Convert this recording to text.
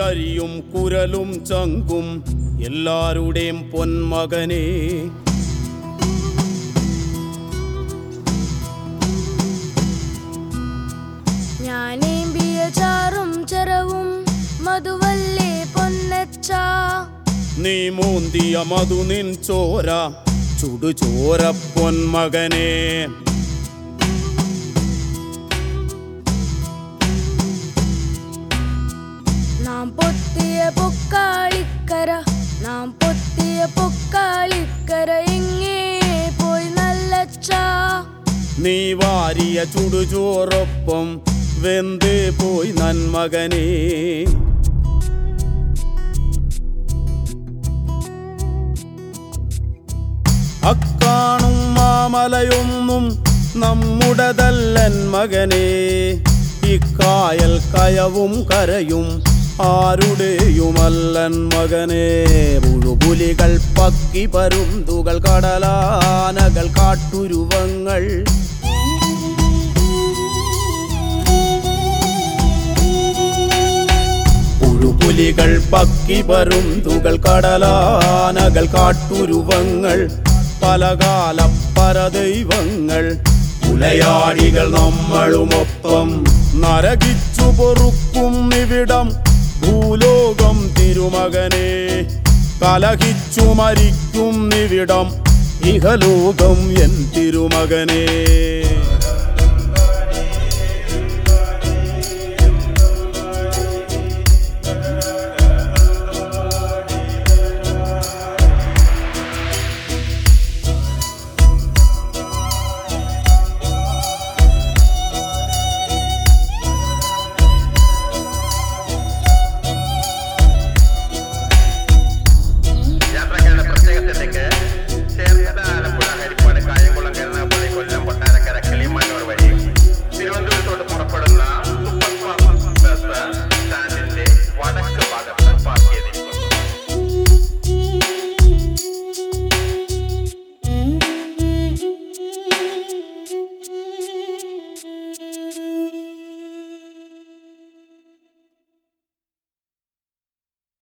കരിയും കുരലും ചങ്കും എല്ലാരുടെയും പൊന്മകനെ. ഞാനേമ്പിയ ചാറും ചെറവും മധുവല്ലേ പൊന്നച്ച. നീ മൂന്തിയ മധു നിൻ ചോര ചുടുചോര പൊന്മകനെ. നാം പൊത്തിയ പൊക്കാളിക്കര, നാം പൊത്തിയ പൊക്കാളിക്കര എങ്ങേ പോയി നല്ലച്ച. നീ വാരിയ ചുടുചോറൊപ്പം വെന്ത് പോയി നന്മകനെ. അക്കാണും മാമലയൊന്നും നമ്മുടതല്ലൻ മകനെ. ഇക്കായൽ കയവും കരയും ആരുടെയുമല്ലൻ മകനെ. പുഴുപുലികൾ പക്കി പരുന്തുകൾ കടലാനകൾ കാട്ടുരുവങ്ങൾ പുഴുപുലികൾ പക്കി പരുന്തുകൾ കടലാനകൾ കാട്ടുരുവങ്ങൾ പലകാല പരദൈവങ്ങൾ പുലയാടികൾ നമ്മളുമൊപ്പം നരകിച്ചു പൊറുക്കും നിവിടം ഭൂലോകം തിരുമകനെ. കലഹിച്ചു മരിക്കും നിവിടം ഇഹലോകം എൻ തിരുമകനെ.